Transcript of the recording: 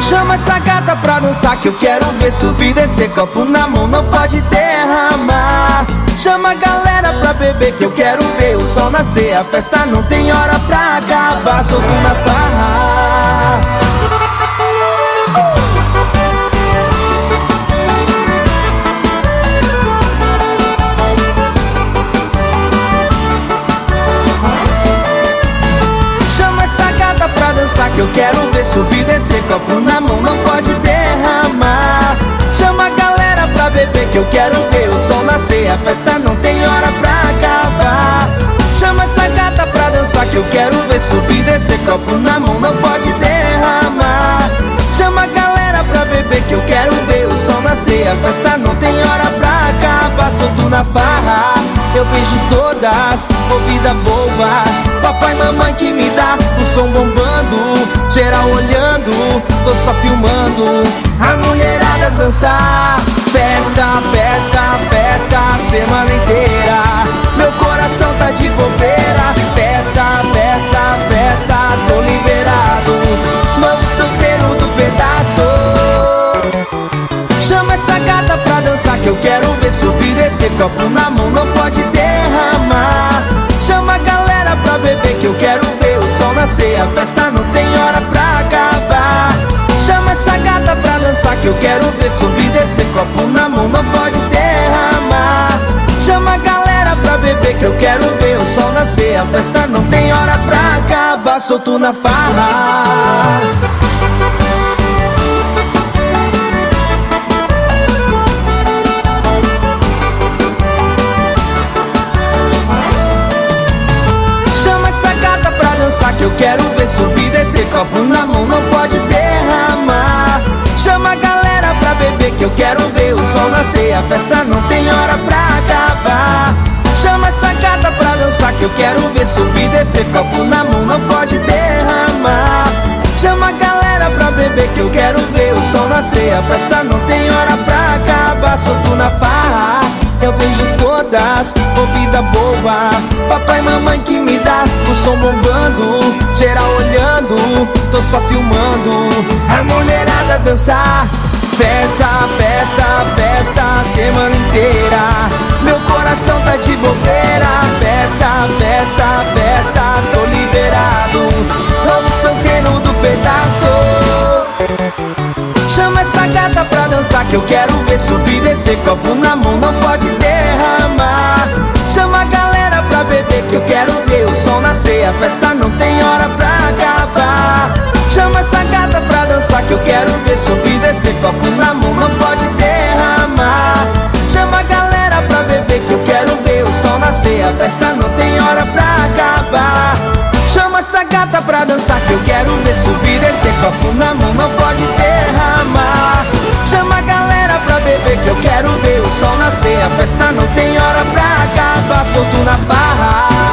Chama essa gata pra dançar que eu quero ver subir e descer. Copo na mão não pode derramar. Chama a galera pra beber que eu quero ver o sol nascer. A festa não tem hora pra acabar, solto na farra. Chama essa gata pra dançar que eu quero ver subir e descer. Copo na mão não pode derramar. Chama a galera pra beber que eu quero ver o sol nascer. A festa não tem hora pra acabar. Chama essa gata pra dançar que eu quero ver subir e descer. Copo na mão não pode derramar. Chama a galera pra beber que eu quero ver o sol nascer. A festa não tem hora pra acabar, solto na farra. Eu beijo todas, ouvida boa. Papai e mamãe que me dá o som bombando. Geral olhando, tô só filmando. A mulherada dançar. Festa, festa, festa, semana inteira. Meu coração tá de bobeira. Festa, festa, festa, tô liberado. Novo solteiro do pedaço. Chama essa gata pra dançar que eu quero ver subir e descer. Copo na mão não pode derramar. Chama a galera pra beber que eu quero ver o sol nascer. A festa não tem hora pra acabar. Chama essa gata pra dançar que eu quero ver subir e descer. Copo na mão não pode derramar. Chama a galera pra beber que eu quero ver o sol nascer. A festa não tem hora pra acabar, solto na farra. Que eu quero ver subir e descer. Copo na mão não pode derramar. Chama a galera pra beber que eu quero ver o sol nascer. A festa não tem hora pra acabar. Chama essa gata pra dançar que eu quero ver subir e descer. Copo na mão não pode derramar. Chama a galera pra beber que eu quero ver o sol nascer. A festa não tem hora pra acabar, solto na farra. Eu beijo todas, ouvida boa. Papai e mamãe que me dá o som bombando. Geral olhando, tô só filmando. A mulherada dançar. Festa, festa, festa, semana inteira. Meu coração tá de bobeira. Festa, festa, festa, tô liberado. Novo solteiro do pedaço. Chama essa gata pra dançar que eu quero ver subir e descer. Copo na mão não pode derramar. Chama a galera pra beber que eu quero ver o sol nascer. A festa não tem hora pra acabar. Chama essa gata pra dançar que eu quero ver subir e descer. Copo na mão não pode derramar. Chama a galera pra beber que eu quero ver o sol nascer. A festa não tem hora pra acabar. Chama essa gata pra dançar que eu quero ver subir e descer. Copo na mão não pode derramar. Chama a galera pra beber que eu quero ver o sol nascer. A festa não tem hora pra acabar, solto na farra.